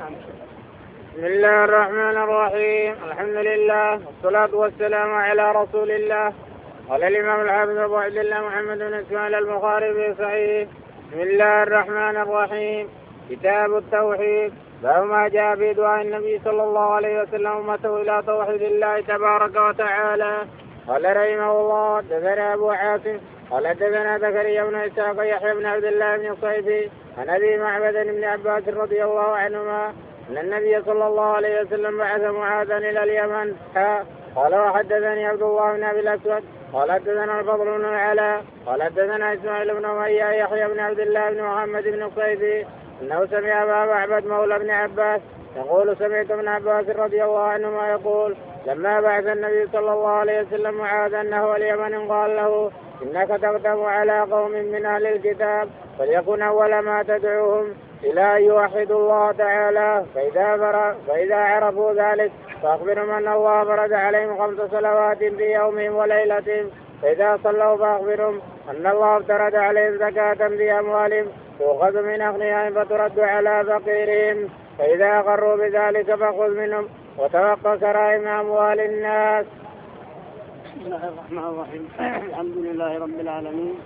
بسم الله الرحمن الرحيم. الحمد لله والصلاة والسلام على رسول الله. قال الإمام الحافظ أبو عبد الله محمد بن إسماعيل البخاري في صحيح. بسم الله الرحمن الرحيم. كتاب التوحيد. باب ما جاء في دعاء النبي صلى الله عليه وسلم أمته إلى توحيد الله تبارك وتعالى. قال رحمه الله حدثنا أبو عاصم قال حدثنا زكريا بن إسحاق يحيى بن عبد الله بن الصيفي عن أبي معبد بن عباس رضي الله عنهما أن النبي صلى الله عليه وسلم بعث معاذا إلى اليمن. قال وحدثني عبد الله بن أبي الأسود قال حدثنا الفضل بن العلاء قال حدثنا إسماعيل بن أمية يحيى بن عبد الله بن محمد بن الصيفي أنه سمع أبا معبد مولى بن عباس يقول سمعت ابن عباس رضي الله عنهما يقول لما بعث النبي صلى الله عليه وسلم معاذ أنه اليمن قال له إنك تقدم على قوم من أهل الكتاب فليكن أول ما تدعوهم إلى أن يوحدوا الله تعالى فإذا عرفوا ذلك فأخبرهم أن الله فرض عليهم 5 صلوات في يومهم وليلتهم فإذا صلوا فأخبرهم أن الله افترض عليهم زكاة في أموالهم تؤخذ من أغنيائهم فترد على فقيرهم فإذا أقروا بذلك فخذ منهم وتوقى كرائم أموال الناس. بسم الله الرحمن الرحيم. الحمد لله رب العالمين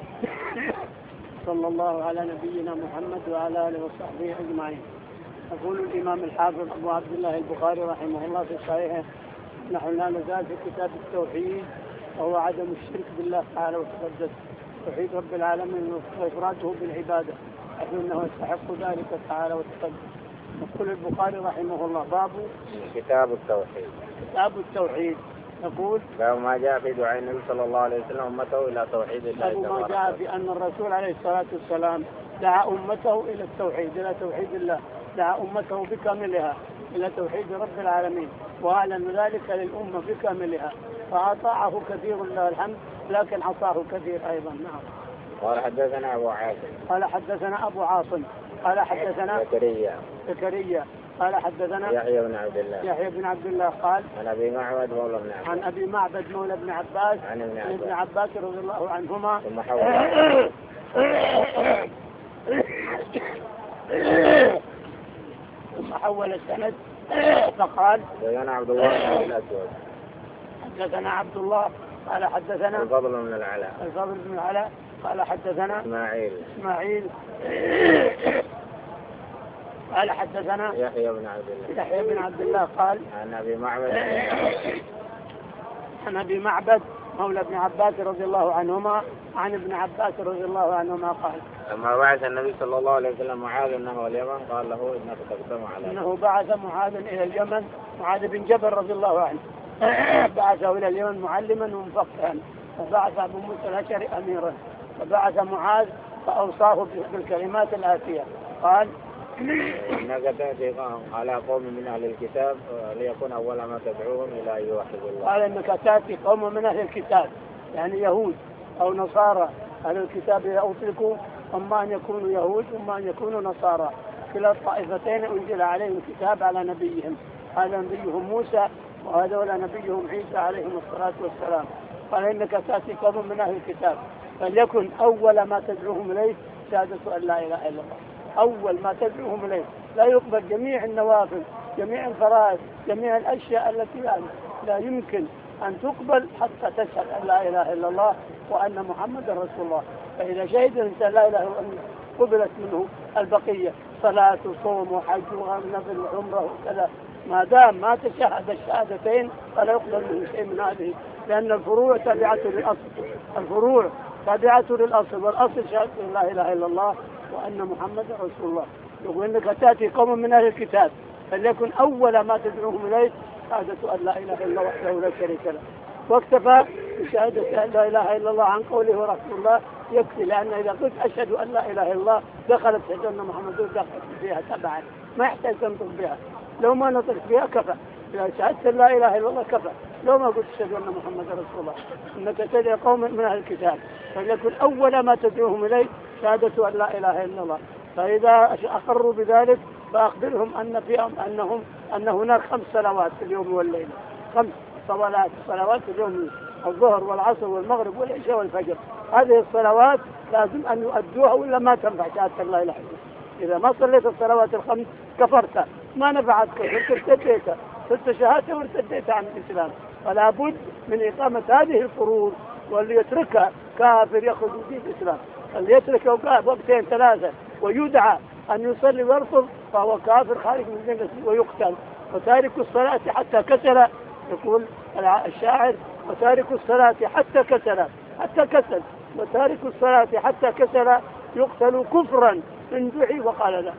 صلى الله على نبينا محمد وعلى آله وصحبه أجمعين. يقول الإمام الحافظ أبو عبد الله البخاري رحمه الله في صحيحه نحن لا نزال في كتاب التوحيد وهو عدم الشرك بالله تعالى وتقدس توحيد رب العالمين وإفراده بالعبادة حيث أنه يستحق ذلك تعالى وتقدس. يقول البخاري رحمه الله باب كتاب التوحيد. كتاب التوحيد يقول باب ما جاء في دعاء النبي صلى الله عليه وسلم أمته إلى توحيد الله تبارك وتعالى. ما جاء في أن الرسول عليه الصلاة والسلام دعا أمته إلى التوحيد إلى توحيد الله دعا أمته بكاملها إلى توحيد رب العالمين وأعلن ذلك للأمة بكاملها فأطاعه كثير له الحمد لكن عصاه كثير أيضا. نعم. قال حدثنا أبو عاصم قال حدثنا أبو عاصم قال حدثنا زكريا قال حدثنا يحيى بن عبد الله قال عن أبي معبد مولى بن عباس عن أبي معبد مولى بن عباس عن ابن عباس رضي الله عنهما ثم حول السند فقال حدثنا عبد الله بن الأسود حدثنا عبد الله قال حدثنا الفضل بن العلاء قال حدثنا إسماعيل قال حدثنا يحيى بن عبد الله قال عن أبي معبد مولى ابن عباس رضي الله عنهما عن ابن عباس رضي الله عنهما قال لما بعث النبي صلى الله عليه وسلم معاذ انه اليمن قال له انك تقدم على انه بعث معاذ الى اليمن معاذ بن جبل رضي الله عنه بعثه الى اليمن معلما ومفقها وبعث ابو موسى الاشعري اميرا فبعث معاذ فاوصاه بالكلمات الاتيه قال انك تاتي على قوم من اهل الكتاب ليكون اول ما تدعوهم الى ان يوحدوا الله. قال انك تاتي قوم من اهل الكتاب يعني يهود او نصارى. اهل الكتاب اذا اطلقوا اما ان يكونوا يهود واما ان يكونوا نصارى كلا الطائفتين انزل عليهم الكتاب على نبيهم. هذا نبيهم موسى وهذا نبيهم عيسى عليهم الصلاه والسلام. قال انك تاتي قوم من اهل الكتاب فليكن اول ما تدعوهم اليه شهاده ان لا اله الا الله. أول ما تدعوهم إليه لا يقبل جميع النوافل جميع الفرائض جميع الأشياء التي لا يمكن أن تقبل حتى تشهد أن لا إله إلا الله وأن محمد رسول الله. فإذا شهد الإنسان لا إله إلا الله قبلت منه البقية صلاة وصوم وحج ونفل وعمرة وكذا ما دام ما تشهد الشهادتين فلا يقبل منه شيء من هذه لأن الفروع تابعة للأصل والأصل شهادة لا إله إلا الله وأن محمد رسول الله. يقول إنك تأتي قوم من أهل الكتاب فليكن أول ما تدعوهم إليه شهادة أن لا إله إلا الله وحده لا شريك له واكتفى بشهادة أن لا إله إلا الله عن قوله رسول الله يكفي لأن إذا قلت أشهد أن لا إله إلا الله دخلت شهادة أن محمد دخلت فيها تبعا ما يحتاج تنطق بها. لو ما نطق بها كفى إذا شهدت لا إله إلا الله كفى لو ما قلت أشهد أن محمد رسول الله. إنك تدعي قوم من أهل الكتاب فليكن أول ما تدعوهم إليه شهادة أن لا إله إلا الله. فإذا أقروا بذلك فأخبرهم أن هناك 5 صلوات في اليوم والليل 5 صلوات في اليوم الظهر والعصر والمغرب والعشاء والفجر. هذه الصلوات لازم أن يؤدوها ولا ما تنفع شهادة لا إله إلا الله. إذا ما صليت الصلوات ال5 كفرت ما نفعتك ارتديت صرت شهادة وارتديت عن الإسلام. فلا بد من إقامة هذه الفروض، واللي يتركها كافر يخرج من الإسلام. اللي يترك وقتين ثلاثة ويدعى أن يصلي ويرفض فهو كافر خارج من الجنة ويقتل. وتارك الصلاة حتى كسل، يقول الشاعر وتارك الصلاة حتى كسل وتارك الصلاة حتى كسل يقتل كفرا إن دعي وقال لا.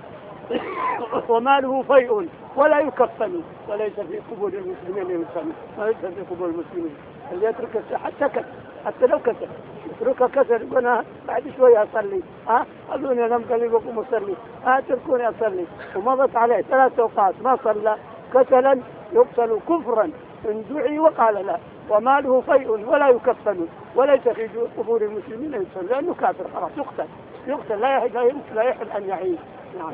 وماله فيء ولا يكفن وليس في قبور المسلمين يسمى، وليس في قبور المسلمين. اللي يترك حتى لو كسل يتركها كسل يقول أنا بعد شوية أصلي، خلوني أنام قليل وأقوم أصلي، اتركوني أصلي، ومضت عليه 3 أوقات ما صلى كسلا يقتل كفرا إن دعي وقال لا. وماله فيء ولا يكفن وليس في قبور المسلمين يسمى، لأنه كافر خلاص يقتل لا يحل أن يعيش. نعم.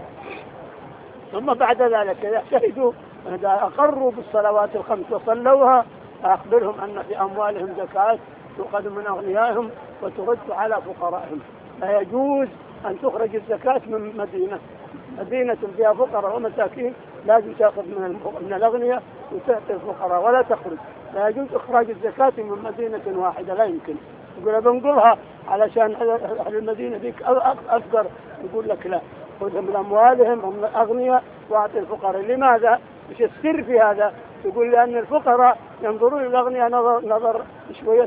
ثم بعد ذلك يجتهدوا إذا أقروا بالصلوات الخمس وصلوها أخبرهم أن في أموالهم زكاة تؤخذ من أغنيائهم وترد على فقرائهم. لا يجوز أن تخرج الزكاة من مدينة فيها فقراء ومساكين، لازم تأخذ من الأغنياء وتعطي الفقراء ولا تخرج. لا يجوز إخراج الزكاة من مدينة واحدة، لا يمكن. يقول بنقلها علشان أهل المدينة ذيك أفقر، يقول لك لا، خذها من أموالهم ومن الأغنياء وأعطي الفقراء. لماذا؟ مش السر في هذا؟ يقول لأن الفقراء ينظرون للأغنياء نظر شوية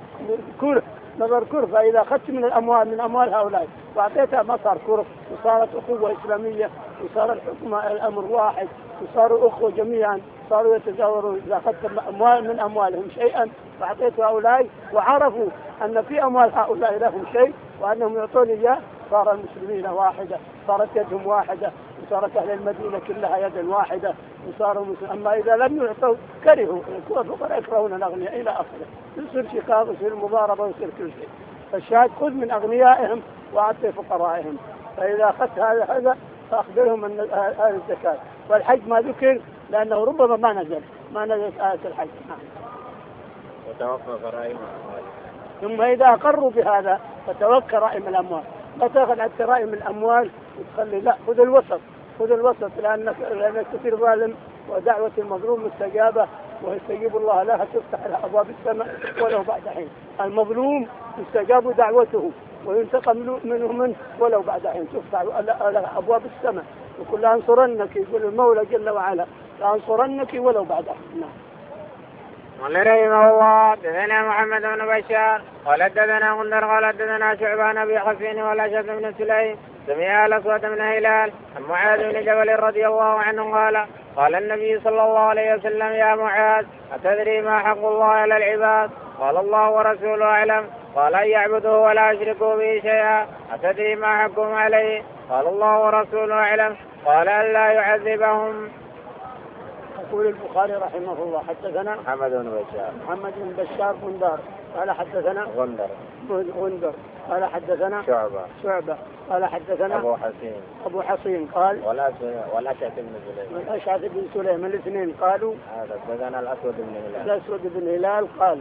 نظر كره، فإذا أخذت من أموال هؤلاء وأعطيتها ما صار كره، وصارت أخوة إسلامية، وصار الحكم الأمر واحد، وصاروا أخوة جميعا، صاروا يتزاورون. إذا أخذت من أموالهم شيئا وأعطيت هؤلاء وعرفوا أن في أموال هؤلاء لهم شيء وأنهم يعطون إياه، صار المسلمين واحدة، صارت يدهم واحدة، وصارت أهل المدينة كلها يد واحدة، وصاروا مسلمين. أما إذا لم يعطوا كرهوا، الفقراء يكرهون الأغنياء إلى آخره، يصير شقاق ويصير مضاربة ويصير كل شيء. فالشاهد خذ من أغنيائهم وأعطي فقرائهم. فإذا أخذت هذا فأخبرهم أن هذه الزكاة. والحج ما ذكر لأنه ربما ما نزلت آية الحج. وتوفى غرائم الأموال. ثم إذا أقروا بهذا فتوكل رائم الأموال. لا تأخذ حتى رائم الأموال وتخلي، لا، خذ الوسط لأنك تصير ظالم، ودعوة المظلوم مستجابة ويستجيب الله لها، تفتح لها أبواب السماء ولو بعد حين. المظلوم يستجاب دعوته وينتقم منه ولو بعد حين، تفتح لها أبواب السماء. وقل لأنصرنك، يقول المولى جل وعلا لأنصرنك ولو بعد حين. قال رحمه الله حدثنا محمد بن بشار قال حدثنا غندر قال حدثنا شعبان ابي حسين والاشعث بن سليم سمع الاسود بن هلال عن معاذ بن جبل رضي الله عنه قال النبي صلى الله عليه وسلم يا معاذ أتدري ما حق الله على العباد؟ قال الله ورسوله أعلم. قال أن يعبدوه ولا يشركوا به شيئا. أتدري ما حقهم عليه؟ قال الله ورسوله أعلم. قال ألا يعذبهم. يقول البخاري رحمه الله حدثنا محمد بن بشار غندر قال حدثنا غندر قال حدثنا شعبة قال حدثنا أبو حصين قال والأشعث بن سليم الاثنين قالوا حدثنا الأسود بن هلال قال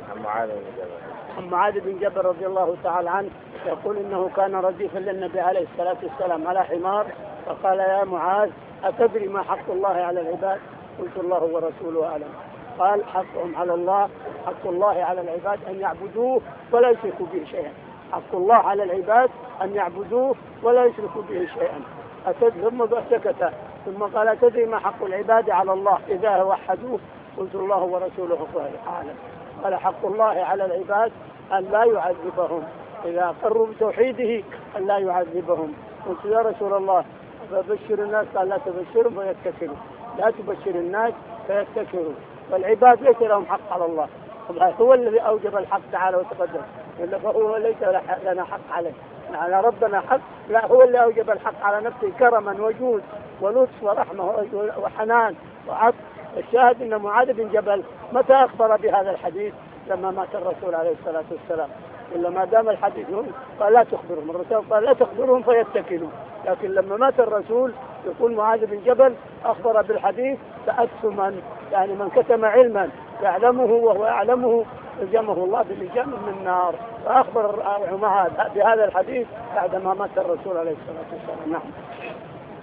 عن معاذ بن جبل رضي الله تعالى عنه يقول إنه كان رديفا للنبي عليه الصلاة والسلام على حمار، فقال يا معاذ أتدري ما حق الله على العباد؟ قلت الله ورسوله أعلم. قال حقهم على الله، حق الله على العباد أن يعبدوه ولا يشركوا به شيئا. حق الله على العباد أن يعبدوه ولا يشركوا به شيئا. ثم سكت ثم قال أتدري ما حق العباد على الله إذا وحدوه؟ قلت الله ورسوله أعلم. قال حق الله على العباد أن لا يعذبهم إذا أقروا بتوحيده، أن لا يعذبهم. قلت يا رسول الله فبشر الناس، قال لا تبشرهم فيتكلوا، لا تبشر الناس فيتكلوا. والعباد ليس لهم حق على الله، هو الذي أوجب الحق تعالى وتقدم، فهو ليس لنا حق عليه، على ربنا حق، لا، هو اللي أوجب الحق على نفسه كرما وجود ولطف ورحمة وحنان وعطف. الشاهد أن معاذ بن جبل متى أخبر بهذا الحديث؟ لما مات الرسول عليه الصلاة والسلام. إلا ما دام الحديث قال لا تخبرهم، الرسول قال لا تخبرهم فيتكلوا. لكن لما مات الرسول يقول معاذ بن جبل أخبر بالحديث تأثما، يعني من كتم علما يعلمه وهو يعلمه لجمه الله بلجام من النار. فأخبر معاذ بهذا الحديث بعدما مات الرسول عليه الصلاة والسلام. نعم.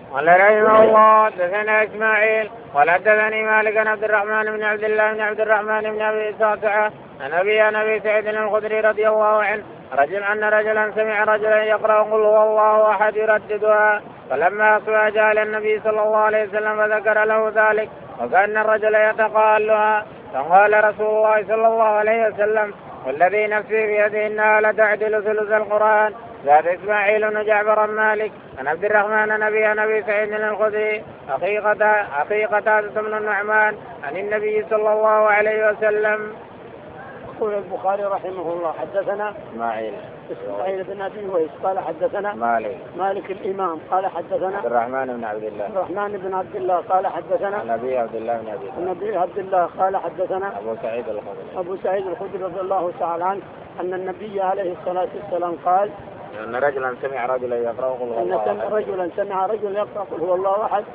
قال رحمه الله حدثنا اسماعيل قال حدثني مالك عن عبد الرحمن بن عبد الله بن عبد الرحمن بن ابي اسحاق عن ابي سعيد الخدري رضي الله عنه ان رجلا سمع رجلا يقرأ قل هو الله احد يرددها فلما اصبح جاء الى النبي صلى الله عليه وسلم فذكر له ذلك وكان الرجل يتقالها فقال رسول الله صلى الله عليه وسلم والذي نفسي بيده انها لتعدل ثلث القرآن. زاد اسماعيل بن جعفر مالك عن عبد الرحمن عن ابي سعيد الخدري حقيقة بن النعمان عن النبي صلى الله عليه وسلم. يقول البخاري رحمه الله حدثنا اسماعيل بن ابي ويس قال حدثنا مالك الامام قال حدثنا عبد الرحمن بن عبد الله قال حدثنا النبي عبد الله قال حدثنا ابو سعيد الخدري رضي الله تعالى عنه ان النبي عليه الصلاه والسلام قال أن رجلا سمع رجلا يقرأ قل هو الله أحد رجلا يقرأ قل هو الله أحد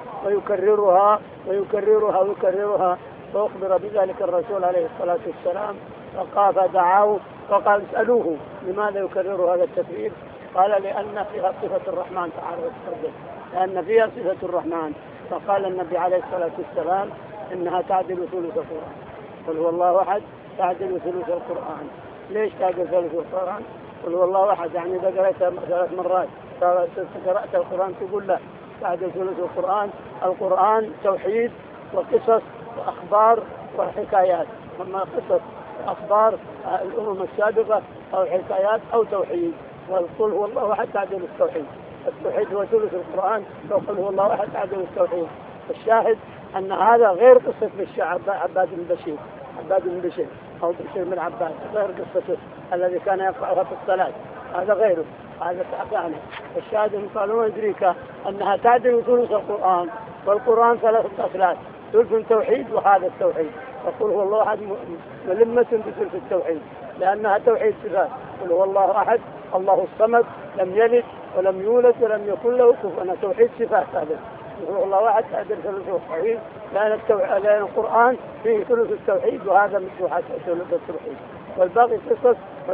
ويكررها فأخبر بذلك الرسول عليه الصلاة والسلام فدعاه وقال اسألوه لماذا يكرر هذا التكرير؟ قال لأن فيها صفة الرحمن تعالى وتقدس، لأن فيها صفة الرحمن. فقال النبي عليه الصلاة والسلام إنها تعدل ثلث القرآن. قل هو الله أحد تعدل ثلث القرآن. ليش تعدل ثلث القرآن؟ قل هو الله أحد يعني إذا قرأتها 3 مرات قرأت القرآن تقول لا تعدل ثلث القرآن. القرآن توحيد وقصص وأخبار وحكايات، أما قصص أخبار الأمم السابقة أو حكايات أو توحيد. والقل هو الله أحد تعدل التوحيد هو ثلث القرآن. وقل هو الله أحد تعدل التوحيد. الشاهد أن هذا غير قصة عباد بن بشير أو بشير بن عباد، غير قصته الذي كان يقرأها في الصلاة، هذا غيره، هذا تعبانه. الشاهد أن قالوا يدريك أنها تعدل ثلث القرآن، والقرآن 3 أثلاث، ثلث التوحيد وهذا التوحيد. فقل هو الله أحد ملمة بثلث التوحيد لأنها توحيد صفات. قل هو الله أحد الله الصمد لم يلد ولم يولد ولم يكن له كفوا، توحيد صفات. هذا هو الله أحد تعدل ثلث التوحيد لأن القرآن فيه ثلث التوحيد وهذا مثل ثلث التوحيد، والباقي قصص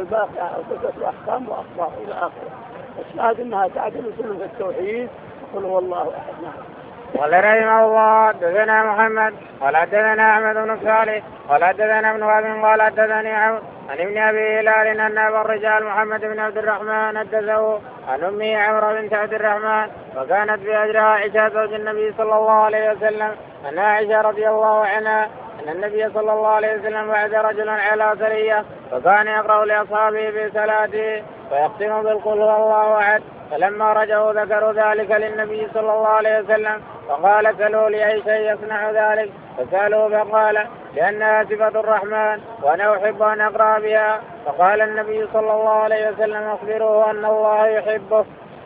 وأحكام وأخبار إلى آخره. الشاهد أنها تعدل ثلث التوحيد. قل هو الله أحد. قال رحمه الله حدثنا محمد قال حدثنا احمد بن صالح قال حدثنا ابن وهب قال حدثني عن ابن ابي هلال ان ابا الرجال محمد بن عبد الرحمن حدثه عن امه عمرو بنت عبد الرحمن وكانت باجرها عائشه زوج النبي صلى الله عليه وسلم ان عائشه رضي الله عنها ان النبي صلى الله عليه وسلم بعث رجلا على سريه فكان يقرا لاصحابه في صلاته فيختم بالقل هو الله احد. فلما رجعوا ذكروا ذلك للنبي صلى الله عليه وسلم فقال سلوا لي أي شيء يصنع ذلك؟ فسألوا فقال لأنها صفة الرحمن وأنا أحب أن أقرأ بها. فقال النبي صلى الله عليه وسلم أخبروه أن الله يحبه.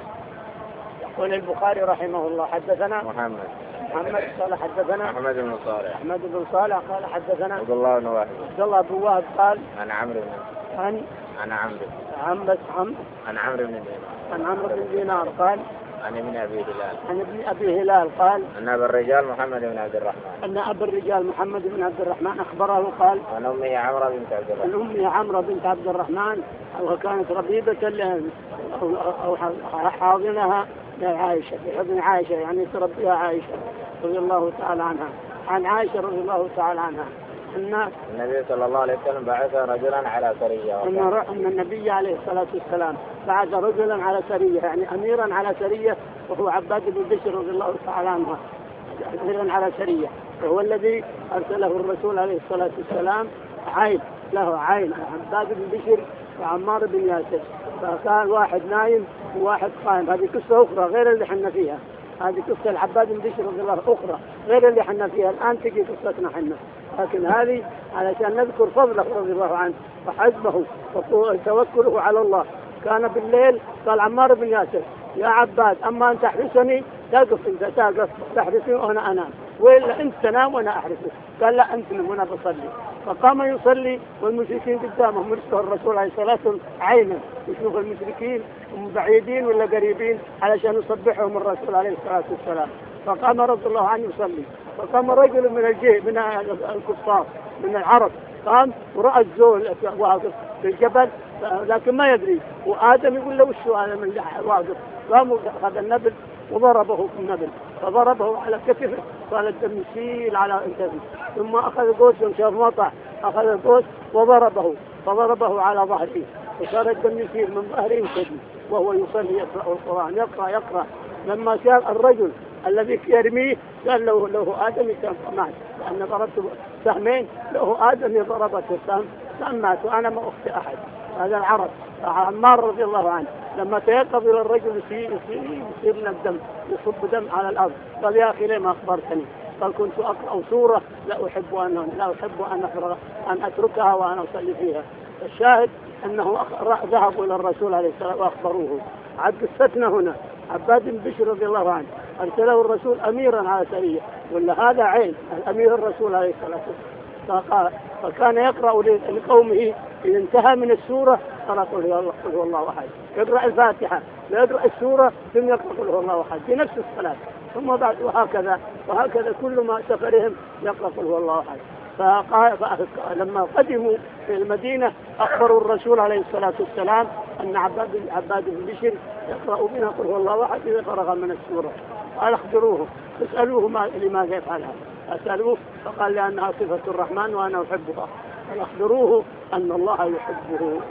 يقول البخاري رحمه الله حدثنا محمد قال حدثنا أحمد بن صالح قال حدثنا عبد الله بن وهب قال عن عمرو بن دينار قال عن ابن أبي هلال قال أن أبا الرجال محمد بن عبد الرحمن أخبره قال عن أمه عمرو بنت عبد الرحمن وكانت ربيبة أو حاضنها لعائشة في حضن عائشة يعني تربيها عائشة رضي الله تعالى عنها. عن عائشة رضي الله تعالى عنها أن النبي صلى الله عليه وسلم بعث رجلا على سرية أن النبي عليه الصلاة والسلام بعث رجلا على سرية يعني أميرا على سرية وهو عباد بن بشر رضي الله تعالى عنه أميرا على سرية وهو الذي أرسله الرسول عليه الصلاة والسلام له عين عباد بن بشر وعمار بن ياسر. فكان واحد نايم وواحد قائم. هذه قصة أخرى غير اللي حنا فيها. هذه قصة العباد بن بشر رضي الله أخرى غير اللي حنا فيها الآن تجي قصتنا حنا. لكن هذه علشان نذكر فضله رضي الله عنه وحزمه وتوكله على الله. كان بالليل قال عمار بن ياسر يا عباد أما أن تحرسني تقف تحرسني وأنا أنام وإلا أنت تنام وأنا أحرسك. قال لا أنت نم وأنا بصلي. فقام يصلي والمشركين قدامه مرسله الرسول عليه الصلاة والسلام عينا يشوف المشركين بعيدين ولا قريبين علشان يصبحهم الرسول عليه الصلاة والسلام. فقام رضي الله عنه يصلي. فقام رجل من الكفار من العرب قام ورأى الزول واقف في الجبل لكن ما يدري وآدم يقول له وشو أنا من واقف. قام أخذ النبل وضربه في النبل، فضربه على كتفه قال الدم يسيل على كتفه، ثم أخذ قوس شاف مطع أخذ القوس وضربه فضربه على ظهره وصار الدم يسيل من ظهره وكتفه وهو يصلي يقرأ القرآن يقرأ. لما شاف الرجل الذي يرميه قال له آدم كان مات، لأن ضربت سهمين له آدم ضربته السهم مات وأنا ما أخطئ أحد. هذا العرب عمار رضي الله عنه لما تيقظ إلى الرجل يصير من الدم يصب دم على الأرض قال يا أخي ليه ما أخبرتني؟ قال كنت أقرأ سورة لا أحب أن أتركها وأنا أصلي فيها. الشاهد أنه ذهبوا إلى الرسول عليه الصلاة والسلام وأخبروه. عد قصتنا هنا عباد بن بشر رضي الله عنه أرسله الرسول أميرا على سرية ولا هذا عين الأمير الرسول عليه الصلاة والسلام، فكان يقرأ لقومه إذا انتهى من السورة قرأ قل هو الله أحد، يقرأ الفاتحة لا يقرأ السورة ثم يقرأ قل هو الله أحد في نفس الصلاة، ثم بعد وهكذا كل ما سفرهم يقرأ قل هو الله أحد. لما قدموا في المدينة أخبروا الرسول عليه الصلاة والسلام أن عباد بن بشر يقرأ بنا قل هو الله أحد إذا فرغ من السورة. قال اخبروه اسألوه لماذا يفعلها، أسألوه فقال لأنها صفة الرحمن وأنا أحبها. قال اخبروه أن الله يحبه.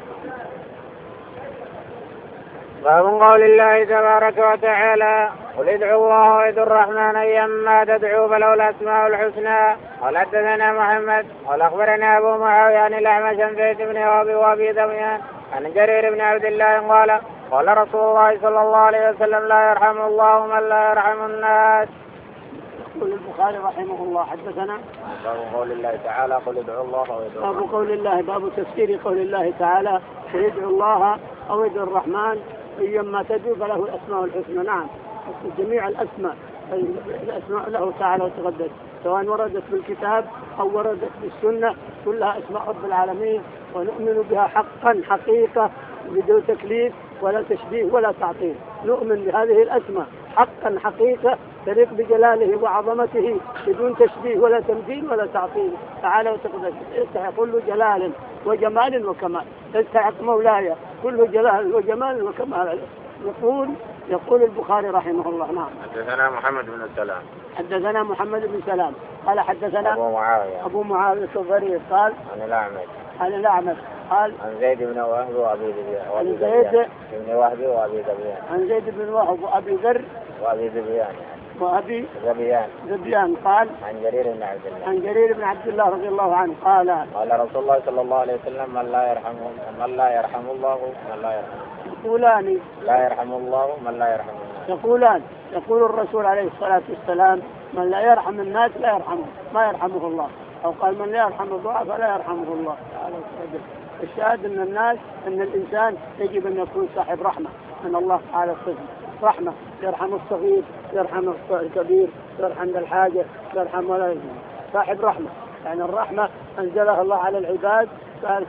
باب قول الله تبارك وتعالى قل ادعوا الله وادعوا الرحمن ايما تدعوا فله الاسماء الحسنى. قال حدثنا محمد قال اخبرنا ابو معاويه عن الاعمش عن زيد بن وابي ذبيان عن جرير بن عبد الله قال رسول الله صلى الله عليه وسلم لا يرحم الله من لا يرحم الناس. يقول البخاري رحمه الله حدثنا باب قول الله تعالى قل ادعوا الله وادعوا باب قول الله باب تفسير قول الله تعالى قل ادعوا الله او ادعوا الرحمن ايما تدعوا فله الاسماء الحسنى. نعم جميع الاسماء له تعالى وتقدس سواء وردت في الكتاب او وردت في السنه كلها اسماء رب العالمين ونؤمن بها حقا حقيقه بدون تكليف ولا تشبيه ولا تعطيل. نؤمن بهذه الاسماء حقا حقيقه تليق بجلاله وعظمته بدون تشبيه ولا تمثيل ولا تعطيل تعالى وتقدس. يستحق كل جلال وجمال وكمال، يستحق مولاي كل جلال وجمال وكمال. يقول البخاري رحمه الله. نعم حدثنا محمد بن سلام حدثنا محمد بن سلام قال حدثنا أبو معاوية الضرير قال عن الأعمش قال عن زيد بن وهب وأبي ذبيان عن زيد بن وهب وأبي ذر وأبي ذبيان قال عن جرير بن عبد الله رضي الله عنه قال رسول الله صلى الله عليه وسلم من لا يرحم الله من لا يرحم يقولان لا يرحم الله من لا يرحم الناس. يقول الرسول عليه الصلاة والسلام من لا يرحم الناس لا يرحمه ما يرحمه الله، أو قال من لا يرحم الضعف فلا يرحمه الله تعالى. الشاهد أن الإنسان يجب أن يكون صاحب رحمة من الله تعالى رحمة يرحم الصغير يرحم الكبير يرحم الحاجة يرحم ولا يرحم صاحب رحمة. يعني الرحمة أنزلها الله على العباد قال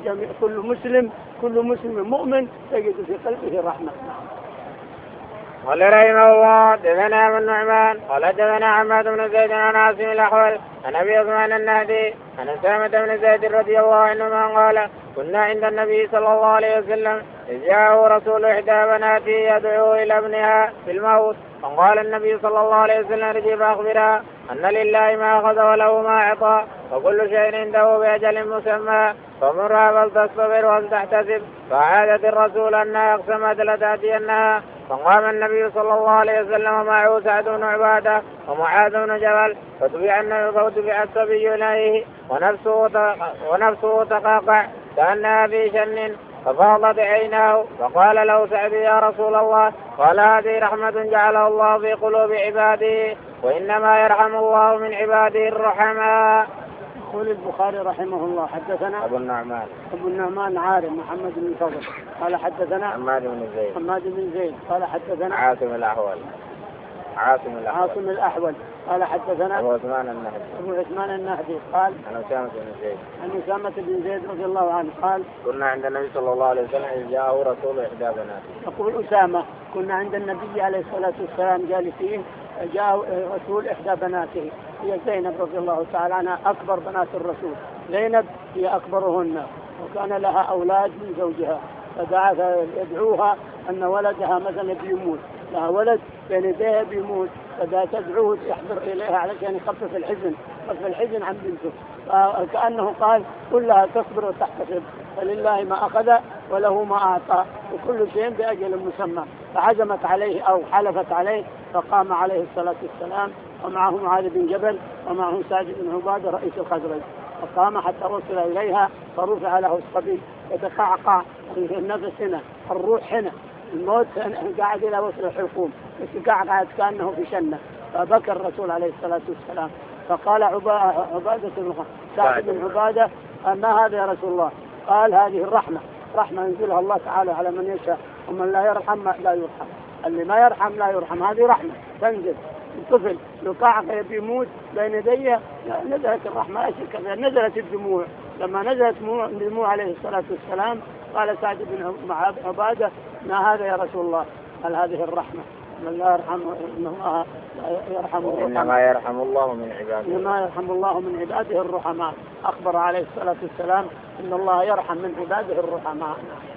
كل مسلم مؤمن يجد في قلبه رحمة. قال رحمه الله حدثنا ابو النعمان قال حدثنا حماد بن زيد عن عاصم الاحول عن ابي عثمان النهدي عن اسامه بن زيد رضي الله عنهما قال كنا عند النبي صلى الله عليه وسلم اذ جاءه رسول احدى بناته يدعو الى ابنها في الموت فقال النبي صلى الله عليه وسلم ارجع فاخبرها ان لله ما اخذ وله ما اعطى وكل شيء عنده باجل مسمى فمرها فلتصبر ولتحتسب. فعادت الرسول انها اقسمت لتاتينها فقام النبي صلى الله عليه وسلم ومعه سعد بن عباده ومعاذ بن جبل فتبع الصبي اليه ونفسه تقاقع كانها في شن ففاضت عيناه فقال له سعد يا رسول الله قال هذه رحمة جعلها الله في قلوب عباده وإنما يرحم الله من عباده الرحماء. يقول البخاري رحمه الله حدثنا أبو النعمان عارم محمد بن فضل قال حدثنا حماد بن زيد قال حدثنا عاصم الأحول قال حدثنا أبو عثمان النهدي قال عن أسامة بن زيد رضي الله عنه قال كنا عند النبي صلى الله عليه وسلم إذ جاءه رسول إحدى بناته. يقول أسامة كنا عند النبي عليه الصلاة والسلام جالسين جاء رسول إحدى بناته هي زينب رضي الله تعالى عنها أكبر بنات الرسول. زينب هي أكبرهن وكان لها أولاد من زوجها فدعا يدعوها أن ولدها مثلا يموت لها ولد بين يديها بيموت، فدا تدعوه يحضر إليها علشان يخفف الحزن عن بنته. فكأنه قال كلها تصبر وتحتسب، فلله ما أخذ وله ما أعطى وكل شيء بأجل مسمى. فعزمت عليه أو حلفت عليه، فقام عليه الصلاة والسلام ومعه معاذ بن جبل ومعه سعد بن عبادة رئيس الخزرج، فقام حتى وصل إليها فرفع له الصبي يتقعقع النفس هنا، الروح هنا، الموت قاعد إلى وصل الحلقوم يتقعقع كأنه في شنة. فبكى الرسول عليه الصلاة والسلام، فقال عبادة بن سعد بن عبادة ما هذا يا رسول الله؟ قال هذه الرحمة، رحمة ينزلها الله تعالى على من يشاء، ومن لا يرحم لا يرحم، اللي ما يرحم لا يرحم، هذه رحمة تنزل. الطفل يقعق يموت بين يديه نزلت الرحمة، نزلت الدموع. لما نزلت دموع عليه الصلاة والسلام قال سعد بن عبادة ما هذا يا رسول الله؟ قال هذه الرحمة، من لا يرحم إن الله يرحم، إنما يرحم الله من عباده، إنما يرحم الله من عباده الرحماء. أخبر عليه الصلاة والسلام إن الله يرحم من عباده الرحماء.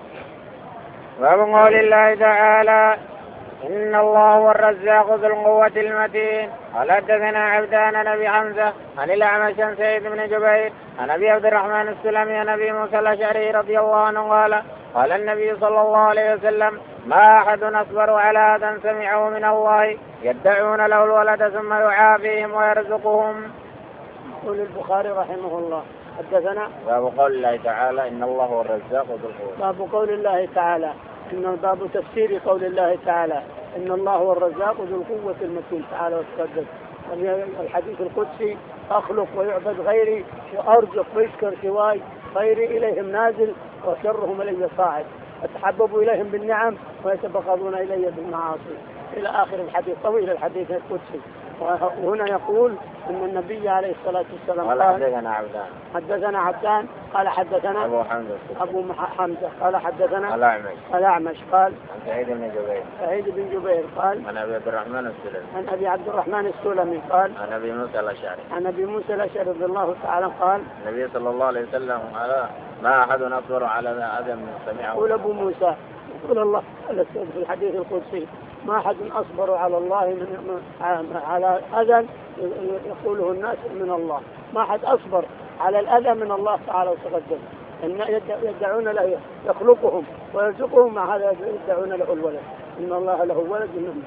باب قول الله تعالى إن الله هو الرزاق ذو القوة المتين. قال حدثنا عبدان نبي حمزة عن الأعمش عن سعيد بن جبير عن أبي عبد الرحمن السلمي عن أبي موسى الأشعري رضي الله عنه قال النبي صلى الله عليه وسلم ما أحد أصبر على أذى سمعه من الله يدعون له الولد ثم يعافيهم ويرزقهم. يقول البخاري رحمه الله حدثنا باب قول الله تعالى إن الله هو الرزاق ذو القوة. باب قول الله تعالى إن باب تفسير قول الله تعالى إن الله هو الرزاق ذو القوة المتين تعالى وتقدس. الحديث القدسي أخلق ويعبد غيري وأرزق ويشكر سواي، خيري إليهم نازل وشرهم إلي صاعد، أتحبب إليهم بالنعم ويتبغضون إلي بالمعاصي، إلى آخر الحديث. طويل الحديث القدسي. وهنا يقول ان النبي عليه الصلاه والسلام قال حدثنا عبدان قال حدثنا ابو حمزه قال حدثنا الاعمش قال عن سعيد بن جبير قال عن ابي عبد الرحمن السلمي قال عن ابي موسى الاشعري رضي الله تعالى قال النبي صلى الله عليه وسلم قال ما احد اصبر على اذى سمعه. يقول ابو موسى يقول الله في الحديث القدسي ما أحد أصبر على الله على أذى يقوله الناس من الله، ما أحد أصبر على الأذى من الله تعالى وتقدم. يدعون له يخلقهم ويرزقهم، مع هذا يدعون له الولد، إن الله له ولد منهم.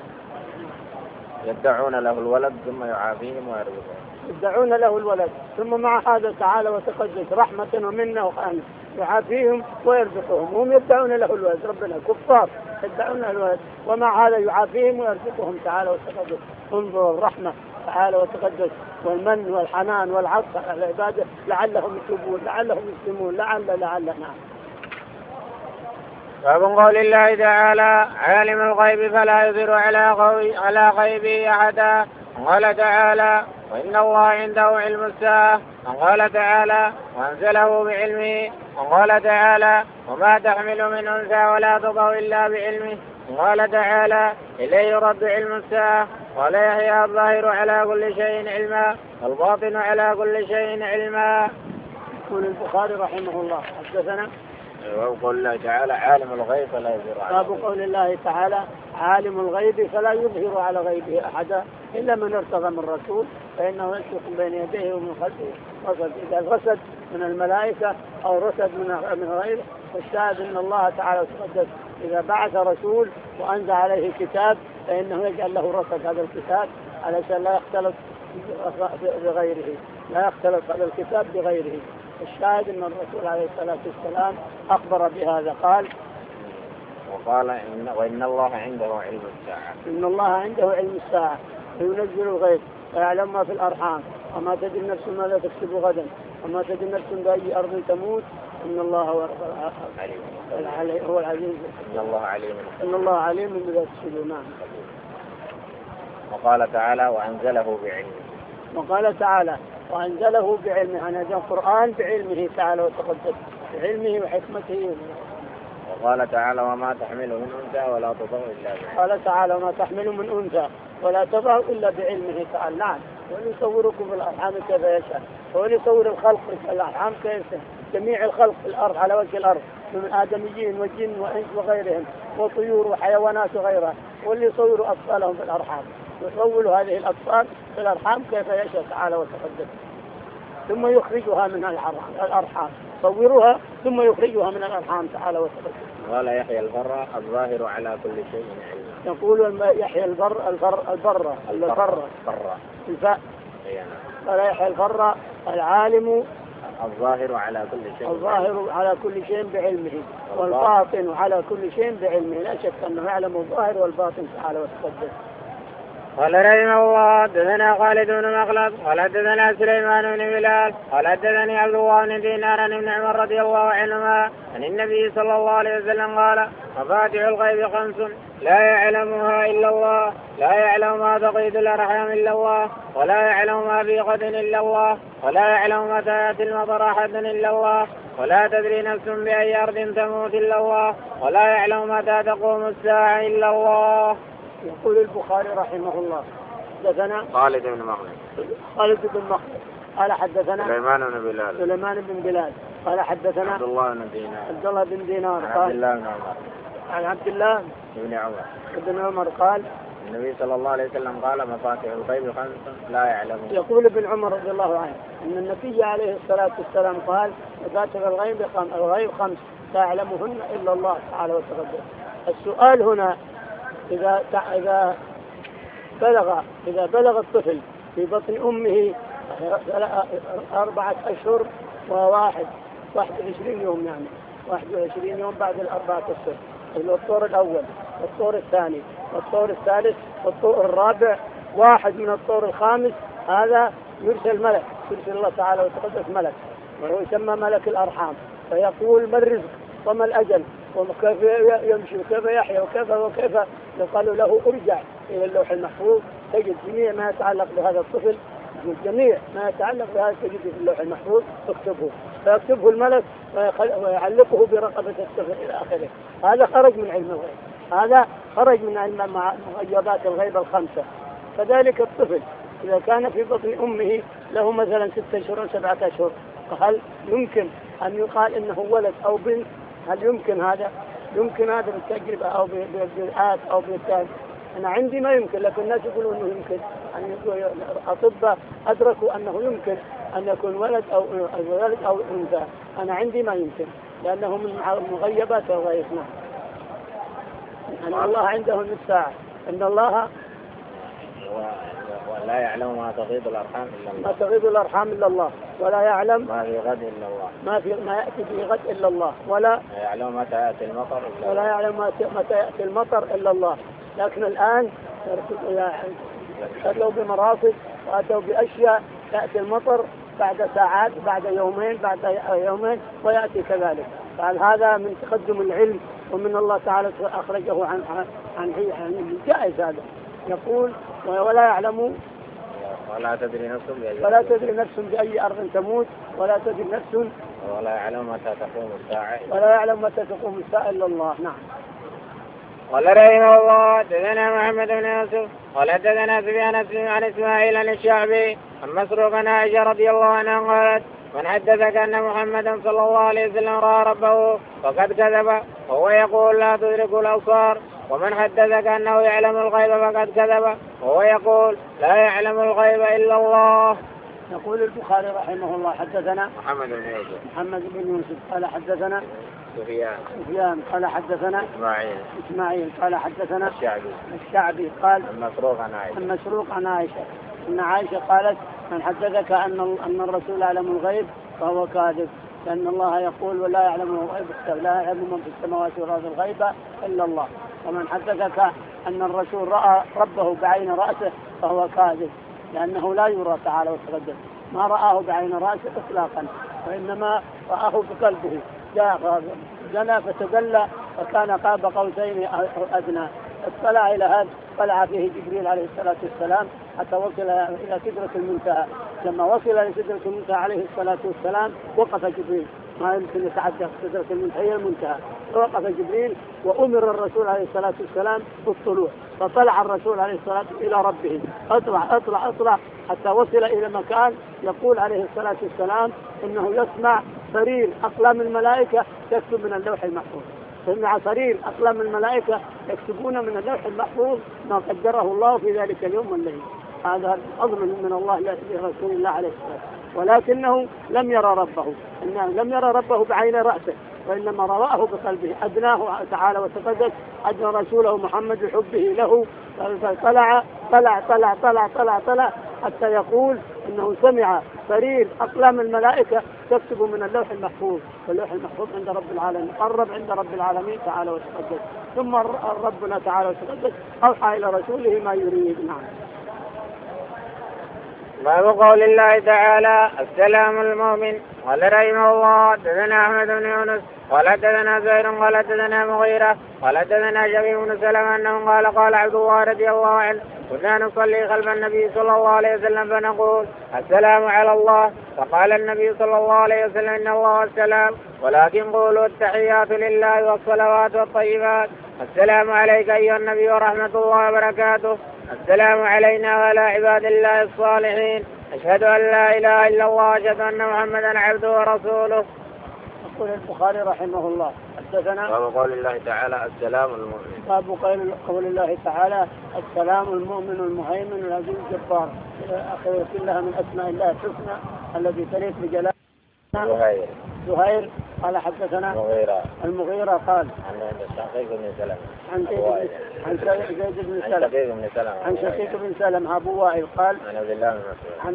يدعون له الولد ثم يعافيهم ويرزقهم، يدعون له الولد ثم مع هذا تعالى وتقدس رحمة ومنه وخانه يعافيهم ويرزقهم، هم يدعون له الولد، ربنا كفار يدعون له الولد ومع هذا يعافيهم ويرزقهم تعالى وتقدس. انظر الرحمة تعالى وتقدس والمن والحنان والعطف على العبادة لعلهم يتوبون لعلهم يسلمون لعل. باب قول الله تعالى عالم الغيب فلا يظهر على غيبه أحدا. قال تعالى وإن الله عنده علم الساعة. قال تعالى وأنزله بعلمه. قال تعالى وما تحمل من أنثى ولا تضع إلا بعلمه. قال تعالى إليه يرد علم الساعة. قال يحيى الظاهر على كل شيء علما والباطن على كل شيء علما. يقول البخاري رحمه الله حدثنا باب قول الله تعالى عالم الغيب فلا يظهر على باب قول الله تعالى عالم الغيب فلا يظهر على غيبه أحدا إلا من ارتضى من رسول فإنه يسلك بين يديه ومن خلفه رصد، إذا رصد من الملائكة أو رصد من غيره. والشاهد أن الله تعالى وتقدس إذا بعث رسول وأنزل عليه كتاب فإنه يجعل له رصد هذا الكتاب علشان لا يختلط بغيره، لا يختلط هذا الكتاب بغيره. الشاهد أن الرسول عليه الصلاة والسلام أخبر بهذا وقال وإن الله عنده علم الساعة. إن الله عنده علم الساعة وينزل الغيب ويعلم ما في الأرحام وما تدري نفس ماذا تكسب غدا وما تدري نفس بأي أرض تموت. إن الله هو العليم. إن الله عليم بذات الصدور. وقال تعالى وأنزله بعلمه. وقال تعالى وأنزله بعلمه، أنا جاء القرآن بعلمه تعالى وتقدس بعلمه وحكمته. وقال تعالى وما تحمل من أنثى ولا تضع إلا بعلمه. قال تعالى وما تحمل من أنثى ولا تضع إلا بعلمه تعالى. نعم، وليصوركم في الأرحام كيف يشاء، وليصور الخلق في الأرحام كيف جميع الخلق في الأرض على وجه الأرض من آدميين وجن وإنس وغيرهم وطيور وحيوانات وغيرها واللي يصوروا أطفالهم في الأرحام، يصوروا هذه الأطفال في الأرحام كيف يشاء تعالى وتقدم، ثم يخرجها من الأرحام، صوروها ثم يخرجها من الأرحام تعالى وتقدم. قال يحيى البر الظاهر على كل شيء علم. يقول يحيى البر الفاء. قال يحيى البر العالم الظاهر على كل شيء، الظاهر على كل شيء بعلمه، والباطن على كل شيء بعلمه، لا شك أنه يعلم الظاهر والباطن تعالى وتقدم. قال رحمه الله حدثنا خالد بن مخلد قال حدثنا سليمان بن بلال قال حدثني عبد الله بن دينار عن ابن عمر رضي الله عنهما عن النبي صلى الله عليه وسلم قال مفاتيح الغيب 5 لا يعلمها إلا الله، لا يعلم ما تقيد الأرحام إلا الله، ولا يعلم ما في غد إلا الله، ولا يعلم متى يأتي المطر أحد إلا الله، ولا تدري نفس بأي أرض تموت إلا الله، ولا يعلم متى تقوم الساعة إلا الله. يقول البخاري رحمه الله حدثنا خالد بن مخلد قال حدثنا سليمان بن بلال قال حدثنا عبد الله بن دينار عن عبد الله بن عمر قال النبي صلى الله عليه وسلم قال مفاتيح الغيب 5 لا يعلمها. يقول ابن عمر رضي الله عنه ان النبي عليه الصلاة والسلام قال مفاتيح الغيب 5 لا يعلمهن الا الله تعالى وتقدم. السؤال هنا إذا بلغ الطفل في بطن أمه 4 أشهر و21 يوم، يعني 21 يوم بعد 4 أشهر، الطور الأول والطور الثاني والطور الثالث والطور الرابع، واحد من الطور الخامس، هذا يرسل ملك، يرسل الله تعالى وتقدس ملك وهو يسمى ملك الأرحام، فيقول ما الرزق وما الأجل وكيف يمشي وكيف يحيى وكيف يقال له ارجع إلى اللوح المحفوظ تجد جميع ما يتعلق بهذا الطفل، جميع ما يتعلق بهذا تجد في اللوح المحفوظ اكتبه، فيكتبه الملك ويعلقه برقبة الطفل إلى آخره. هذا خرج من علم الغيب، هذا خرج من علم مغيبات الغيب 5. كذلك الطفل إذا كان في بطن أمه له مثلا 6 أشهر أو 7 أشهر، هل يمكن أن يقال إنه ولد أو بنت؟ هل يمكن هذا؟ يمكن هذا بالتجربة أو بالآت أو بالتالي؟ أنا عندي ما يمكن، لكن الناس يقولون إنه يمكن، أن أطباء أدركوا أنه يمكن أن يكون ولد أو أنثى. أنا عندي ما يمكن، لأنه من مغيبات الغيب. أن الله عنده من الساعة، أن الله ولا يعلم ما تغيض الأرحام إلا الله، ما تغيض الأرحام إلا الله، ولا يعلم ما في غد إلا الله، ما يأتي في غد إلا الله، ولا يعلم متى يأتي المطر إلا الله، ولا يعلم متى يأتي المطر إلا الله. لكن الآن أتوا بمراصد وأتوا بأشياء، يأتي المطر بعد ساعات، بعد يومين ويأتي كذلك. قال هذا من تقدم العلم ومن الله تعالى أخرجه عن جائز هذا. يقول ولا يعلم ولا تدري نفس بأي أرض تموت، ولا تدري نفس ولا يعلم متى تقوم الساعة إلا الله. نعم. قال رحمه الله حدثنا محمد بن يوسف قال حدثنا سفيان عن إسماعيل عن الشعبي عن مسروق عن عائشة رضي الله عنها قالت من حدثك أن محمدا صلى الله عليه وسلم رأى ربه فقد كذب، وهو يقول لا تدرك الأبصار. ومن حدثك أنه يعلم الغيب فقد كذب، وهو يقول لا يعلم الغيب إلا الله. يقول البخاري رحمه الله حدثنا محمد بن يوسف قال حدثنا سفيان قال حدثنا إسماعيل قال حدثنا الشعبي قال مسروق عن عائشة أن عائشة قالت من حدثك أن الرسول يعلم الغيب فهو كاذب، لأن الله يقول ولا يعلم الغيب، لا يعلم من في السماوات والأرض الغيب إلا الله. ومن حدثك أن الرسول رأى ربه بعين رأسه فهو كاذب، لأنه لا يرى تعالى وتقدس، ما رآه بعين رأسه إطلاقا، وإنما رآه بقلبه، جنى فتجلى فكان قاب قوسين أو أدنى. اطلع إلى هذا، طلع فيه جبريل عليه الصلاة والسلام حتى وصل إلى سدرة المنتهى. لما وصل إلى سدرة المنتهى عليه الصلاة والسلام وقف جبريل، ما يمكن يتعدى سدرة المنتهى هي المنتهى، وقف جبريل وأمر الرسول عليه الصلاة والسلام بالطلوع، فطلع الرسول عليه الصلاة والسلام إلى ربه، أطلع حتى وصل إلى مكان يقول عليه الصلاة والسلام إنه يسمع فرير أقلام الملائكة تكتب من اللوح المحفوظ، سمع صرير أقلام الملائكة يكتبون من اللوح المحفوظ ما قدره الله في ذلك اليوم والليل. هذا فضل من الله لرسول الله عليه الصلاة والسلام، ولكنه لم يرى ربه، إنه لم يرى ربه بعين رأسه، وإنما رآه بقلبه، أدناه تعالى وتقدس، أدنى رسوله محمد بحبه له، فطلع طلع طلع طلع طلع طلع حتى يقول إنه سمع صرير أقلام الملائكة تكتب من اللوح المحفوظ، واللوح المحفوظ عند رب العالمين، قرب عند رب العالمين تعالى وتقدس، ثم ربنا تعالى وتقدس أوحى إلى رسوله ما يريد. نعم. باب قول الله تعالى السلام المؤمن. قال رحمه الله حدثنا احمد بن يونس قال حدثنا زهير قال حدثنا مغيرة قال حدثنا شقيق بن سلمة انه قال عبد الله رضي الله عنه كنا نصلي خلف النبي صلى الله عليه وسلم فنقول السلام على الله، فقال النبي صلى الله عليه وسلم ان الله السلام، ولكن قولوا التحيات لله والصلوات والطيبات. السلام عليك ايها النبي ورحمة الله وبركاته. السلام علينا وعلى عباد الله الصالحين. أشهد أن لا إله إلا الله وأشهد أن محمدا عبده ورسوله. يقول البخاري رحمه الله حدثنا باب قول الله تعالى السلام المؤمن. باب قول الله تعالى السلام المؤمن المهيمن العزيز الجبار إلى آخره، كلها من أسماء الله الحسنى الذي تليق بجلاله. زهير قال حدثنا المغيرة قال عن زيد بن سلمة عن شقيق بن سلمة أبو وائل قال عن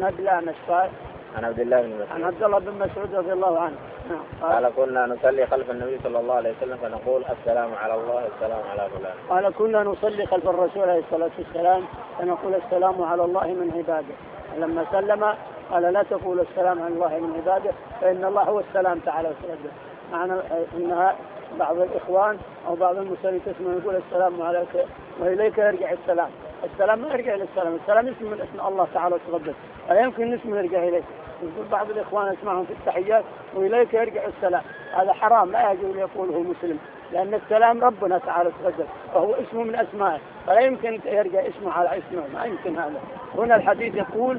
عبد الله بن مسعود رضي الله عنه قال كنا نصلي خلف النبي صلى الله عليه وسلم فنقول السلام على الله السلام على فلان. قال كنا نصلي خلف الرسول عليه الصلاة والسلام فنقول السلام على الله من عباده. لما سلم قال لا تقول السلام على الله من عباده فإن الله هو السلام تعالى وتقدس. معنى إنها بعض الإخوان أو بعض المسلمين تسمع يقول السلام عليك وإليك يرجع السلام. السلام ما يرجع للسلام، السلام اسم من اسم الله تعالى وتقدس، فلا يمكن اسمه يرجع إليك. يقول بعض الإخوان اسمعهم في التحيات وإليك يرجع السلام، هذا حرام لا يجوز يقوله مسلم، لأن السلام ربنا تعالى وتقدس وهو اسمه من أسمائه، فلا يمكن يرجع اسمه على اسمه، ما يمكن هذا. هنا الحديث يقول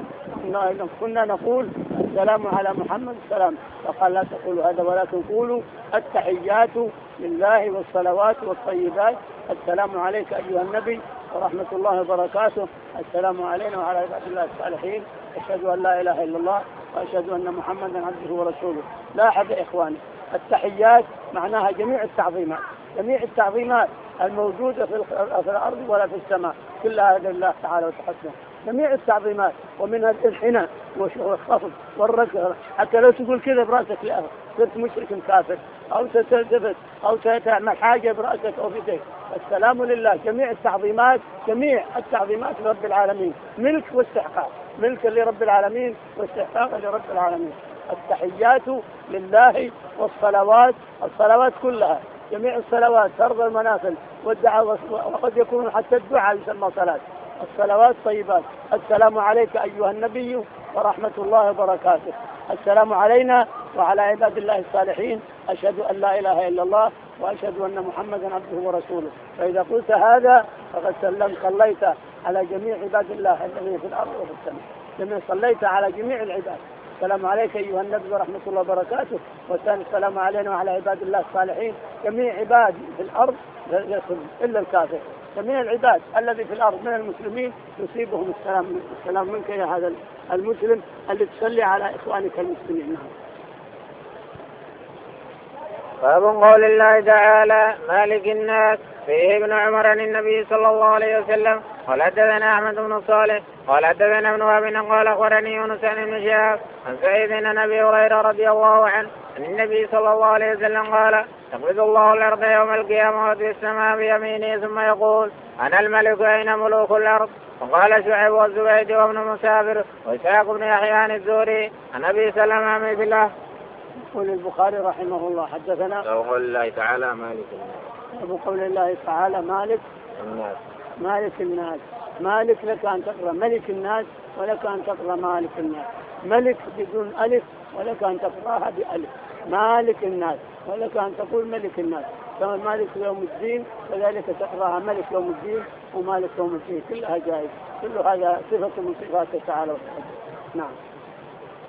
كنا نقول السلام على محمد السلام، فقال لا تقولوا هذا ولكن قولوا التحيات لله والصلوات والطيبات. السلام عليك أيها النبي ورحمة الله وبركاته. السلام علينا وعلى عباد الله الصالحين. أشهد أن لا إله إلا الله وأشهد أن محمدا عبده ورسوله. لا أحد إخواني، التحيات معناها جميع التعظيمات، جميع التعظيمات الموجودة في الأرض ولا في السماء كلها لله تعالى وتقدس، جميع التعظيمات، ومنها الانحناء والخفض والركع، حتى لو تقول كذا برأسك لأخر صرت مشرك كافر، أو تلتفت أو تعمل حاجة برأسك أو بيدك. السلام لله، جميع التعظيمات، جميع التعظيمات لرب العالمين، ملك واستحقاق، ملك لرب العالمين واستحقاق لرب العالمين. التحيات لله والصلوات، الصلوات كلها، جميع الصلوات، فرض المنافل والدعاء، وقد يكون حتى الدعاء يسمى صلاة. الصلوات طيبات. السلام عليك أيها النبي ورحمة الله وبركاته. السلام علينا وعلى عباد الله الصالحين. أشهد أن لا إله إلا الله وأشهد أن محمدا عبده ورسوله. فإذا قلت هذا فقد صليت على جميع عباد الله الذين في الأرض وفي السماء، لمن صليت على جميع العباد. السلام عليك أيها النبي ورحمة الله وبركاته. والثاني السلام علينا وعلى عباد الله الصالحين. جميع عباد في الأرض إلا الكافر، جميع العباد الذي في الأرض من المسلمين يصيبهم السلام منك يا هذا المسلم اللي تصلي على إخوانك المسلمين. باب قول الله تعالى مالك الناس. فيه ابن عمر عن النبي صلى الله عليه وسلم قال حدثنا أحمد بن صالح قال حدثنا ابن وهب قال أخبرني يونس عن ابن شهاب عن سعيد بن أبي هريرة رضي الله عنه عن النبي صلى الله عليه وسلم قال يقبض الله الأرض يوم القيامة وفي السماء بيمينه ثم يقول أنا الملك أين ملوك الأرض؟ وقال شعيب والزبيد وابن مسافر وإسحاق بن يحيى عن الزهري عن أبي سلمة مثله. يقول البخاري رحمه الله حدثنا قول الله تعالى مالك الناس. أبو قول الله تعالى مالك الناس. مالك الناس، مالك لك أن تقرأ ملك الناس ولك أن تقرأ مالك الناس. ملك بدون ألف ولك أن تقرأها بألف. مالك الناس ولك أن تقول ملك الناس، كما مالك يوم الدين كذلك تقرأها ملك يوم الدين ومالك يوم الدين، كلها جائز، كل هذا صفة من صفاته تعالى وتعالى. نعم.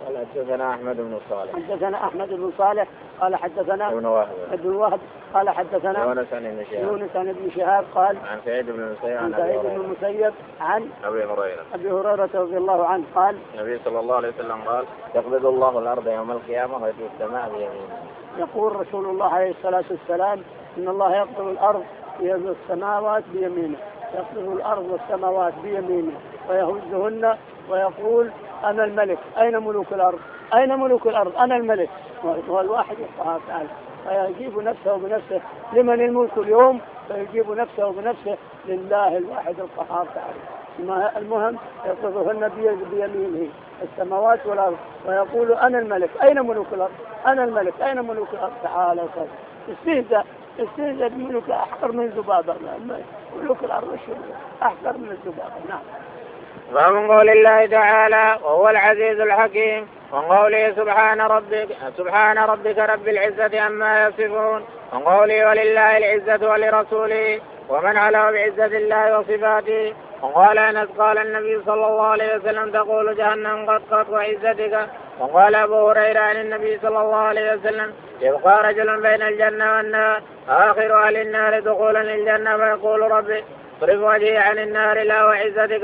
قال حدثنا أحمد بن صالح. حدثنا أحمد بن صالح قال حدثنا ابن وهب قال حدثنا يونس عن ابن شهاب قال عن سعيد بن المسيب عن أبي هريرة رضي الله عنه قال النبي صلى الله عليه وسلم قال يقبض الله الأرض يوم القيامة ويأتي السماء بيمينه. يقول رسول الله عليه الصلاة والسلام إن الله يقبض الأرض ويهز السماوات بيمينه، يقبض الأرض والسماوات بيمينه ويهزهن ويقول أنا الملك. أين ملوك الأرض؟ أين ملوك الأرض؟ أنا الملك. هو الواحد القهار تعالى. فيجيب نفسه بنفسه لمن الملك اليوم؟ فيجيب نفسه بنفسه لله الواحد القهار تعالى. المهم يقبضهن بيمينه السماوات والأرض ويقول أنا الملك. أين ملوك الأرض؟ أنا الملك. أين ملوك الأرض؟ تعالى استهزأ بملوك أحقر من الذبابة. ملوك الأرض أحقر من الذبابة. نعم. ومن قول الله تعالى وهو العزيز الحكيم وقوله سبحان ربك رب العزة عما يصفون وقوله ولله العزة ولرسوله ومن على بعزة الله وصفاته. وقال أنس قال النبي صلى الله عليه وسلم تقول جهنم قد وعزتك. وقال أبو هريرة عن النبي صلى الله عليه وسلم يبقى رجل بين الجنة والنار آخر أهل النار دخولا للجنة فيقول ربي اصرف وجهي عن النار لا وعزتك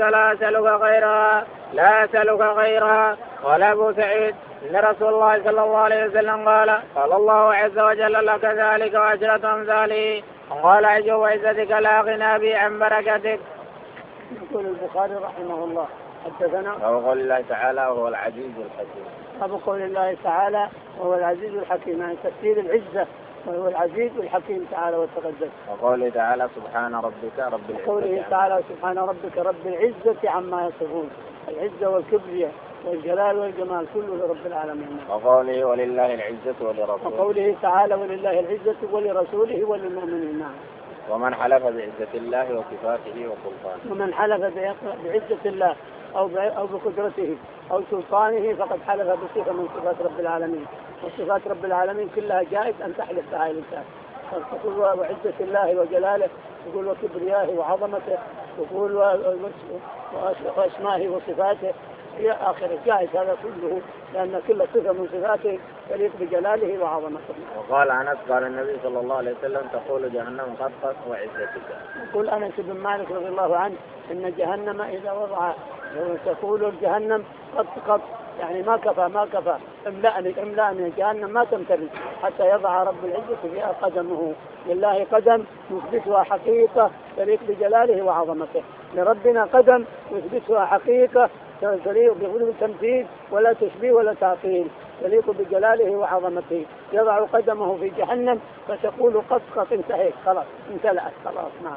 لا أسألك غيرها. قال أبو سعيد إن رسول الله صلى الله عليه وسلم قال الله عز وجل لك ذلك وعشرة أمثاله. وقال أجو وعزتك لا غنى بي عن بركتك. يقول البخاري رحمه الله حدثنا أبو قول الله تعالى وهو العزيز الحكيم. أبو قول الله تعالى وهو العزيز الحكيم يعني تفسير العزة وهو العزيز الحكيم تعالى وتقدس. وقوله تعالى سبحان ربك رب العزة. وقوله تعالى سبحان ربك رب العزة عما يصفون. العزة والكبرياء والجلال والجمال كله لرب العالمين. وقوله ولله العزة ولرسوله. وقوله تعالى ولله العزة ولرسوله وللمؤمنين. نعم. ومن حلف بعزة الله وصفاته وسلطانه. ومن حلف بعزة الله أو بقدرته أو سلطانه فقد حلف بصفة من صفات رب العالمين. وصفات رب العالمين كلها جائز أن تحلف بها الإنسان. تقول وعزة الله وجلاله، تقول وكبريائه وعظمته، تقول وأسمائه وصفاته إلى آخره جائز هذا كله لأن كل صفة من صفاته تليق بجلاله وعظمته. وقال أنس قال النبي صلى الله عليه وسلم تقول جهنم قد وعزتك. يقول أنس بن مالك رضي الله عنه إن جهنم إذا وضع تقول جهنم قد يعني ما كفى املأني جهنم ما تمتلئ حتى يضع رب العزة فيها قدمه. لله قدم يثبتها حقيقة تليق بجلاله وعظمته، لربنا قدم يثبتها حقيقة تليق بغلو التمثيل ولا تشبيه ولا تعطيل تليق بجلاله وعظمته. يضع قدمه في جهنم فتقول قد انتهيت خلاص امتلأت خلاص. نعم.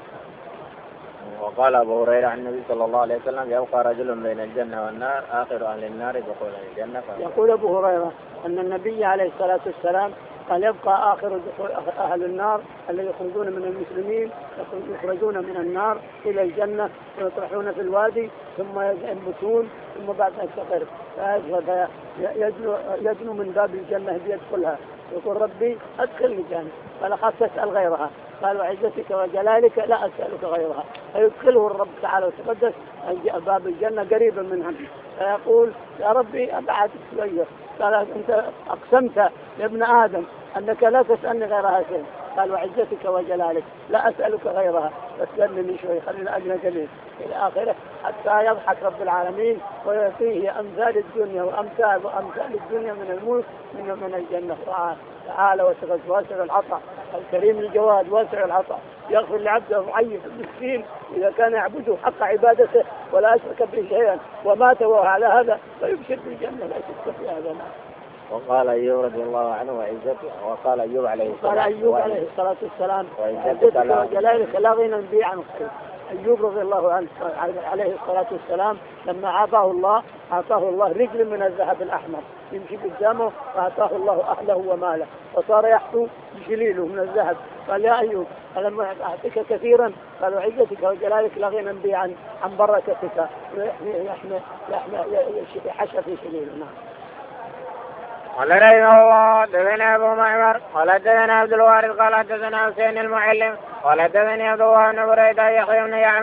وقال أبو هريرة عن النبي صلى الله عليه وسلم يبقى رجل بين الجنة والنار آخر أهل النار دخولا الجنة. يقول أبو هريرة أن النبي عليه الصلاة والسلام قال يبقى آخر أهل النار الذين يخرجون من المسلمين يخرجون من النار إلى الجنة ويطرحون في الوادي ثم ينبتون ثم بعد أن يدنو من باب الجنة بيدخلها يقول ربي أدخلني الجنة فلا خاف تسأل غيرها. قال وعزتك وجلالك لا أسألك غيرها. فيدخله الرب تعالى وتقدس باب الجنة قريبا منهم فيقول يا ربي أبعد شوية. قال أنت أقسمت يا ابن آدم أنك لا تسألني غيرها شيء. قال وعزتك وجلالك لا أسألك غيرها فاسألني شوي خلينا أجل قليل إلى آخره حتى يضحك رب العالمين ويعطيه أمثال الدنيا وأمثال الدنيا من الملك من الجنة. تعالى وتقدس واسع العطاء الكريم الجواد واسع العطاء يغفر لعبده الضعيف المسكين إذا كان يعبده حق عبادته ولا أشرك به شيئا ومات وهو على هذا فيبشر بالجنة لا شك في هذا. وقال أيوب رضي الله عنه وعزته وقال أيوب عليه الصلاة والسلام وعزتك وجلالك لا غنى بي عن خير. أيوب رضي الله عنه عليه الصلاة والسلام لما أعطاه الله رجل من الذهب الأحمر يمشي قدامه فأعطاه الله أهله وماله وصار يحثو بجليله من الذهب. قال يا أيوب ألم أعطيك كثيرا؟ قال وعزتك وجلالك لا غنى بي عن بركتك يحمي حشى في جليله. نعم. قال رحمه الله حدثنا أبو معمر قال حدثنا عبد الوارث قال حدثنا حسين المعلم قال حدثني عبد الله بن بريدة يحيى بن يعمر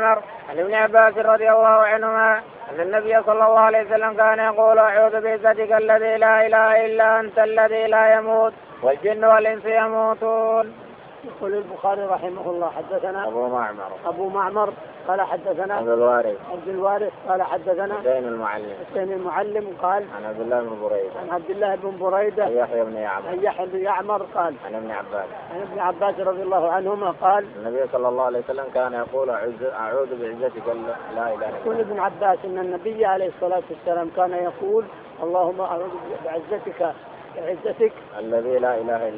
عن ابن عباس رضي الله عنهما أن النبي صلى الله عليه وسلم كان يقول أعوذ بعزتك الذي لا إله إلا أنت الذي لا يموت والجن والإنس يموتون. يقول البخاري رحمه الله حدثنا أبو معمر قال حدثنا عبد الوارث قال حدثنا حسين المعلم قال عن عبد الله بن بريدة عن يحيى بن يعمر قال عن ابن عباس رضي الله عنهما قال النبي صلى الله عليه وسلم كان يقول أعوذ بعزتك لا إله إلا أنت. يقول ابن عباس أن النبي عليه الصلاة والسلام كان يقول اللهم أعوذ بعزتك الذي لا إله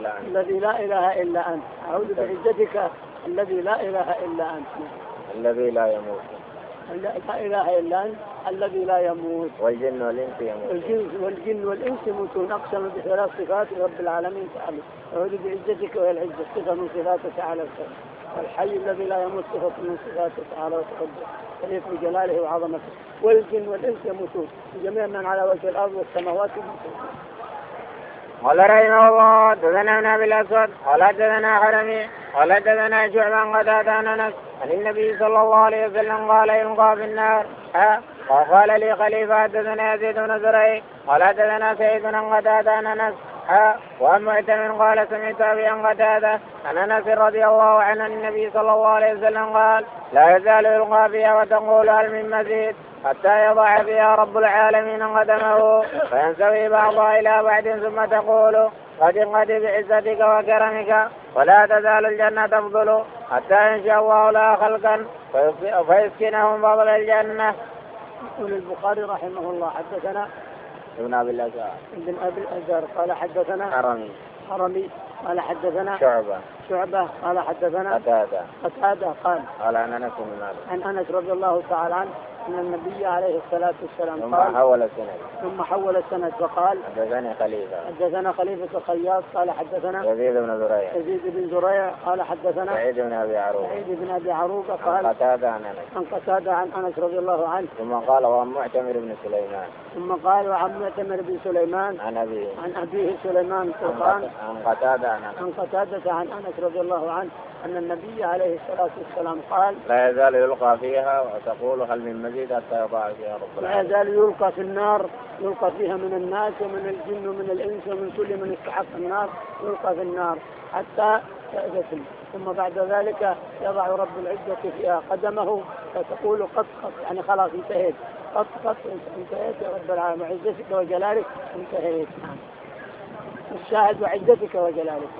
إلا أنت أعوذ بعزتك الذي لا إله إلا أنت الذي لا يموت لا إله إلا أنت الذي لا يموت والجن والإنس يموتون. أقسم بثلاث صفات رب العالمين تعالى. أعوذ بعزتك وهي العزة صفة من صفاته تعالى والحي الذي لا يموت صفة من صفاته تعالى وتقدس تليق بجلاله وعظمته. والجن والإنس يموتون جميع من على وجه الأرض والسماوات يموتون. قال رحمه الله حدثنا ابن ابي الاسود قال حدثنا حرمي قال حدثنا شعبا قتادة عن انس عن النبي صلى الله عليه وسلم قال يلقى في النار. وقال لي خليفه حدثنا يزيد بن زريع قال حدثنا سعيد بن قتادة عن انس وعن معتمر قال سمعت ابي عن قتادة عن انس رضي الله عنه النبي صلى الله عليه وسلم قال لا يزال يلقى فيها وتقول هل من مزيد حتى يضع فيها رب العالمين قدمه فينسوي بعضها إلى بعد ثم تقول قد بعزتك وكرمك ولا تزال الجنة تفضل حتى إن شاء الله لا خلقا فيسكنهم فضل الجنة. يقول البخاري رحمه الله حدثنا ابن أبي الأزهر قال حدثنا حرمي قال حدثنا شعبة قال حدثنا قتادة قال عن أنس رضي الله تعالى عنه أن النبي عليه الصلاة والسلام قال ثم حول السند فقال حدثنا خليفة الخياط قال حدثنا يزيد بن زريع قال حدثنا سعيد بن أبي عروبة قال عن قتادة عن أنس رضي الله عنه ثم قال وعن معتمر بن سليمان عن أبيه سليمان قال عن قتادة عن أنس رضي الله عنه أن النبي عليه الصلاة والسلام قال لا يزال يلقى فيها وتقول هل من مزيد حتى يضع فيها رب العالمين. لا يزال يلقى في النار يلقى فيها من الناس ومن الجن ومن الإنس ومن كل من استحق النار يلقى في النار حتى تأذن ثم بعد ذلك يضع رب العزة فيها قدمه فتقول قط يعني خلاص انتهيت قط انتهيت يا رب العالمين عزتك وجلالك انتهيت. الشاهد وعزتك وجلالك.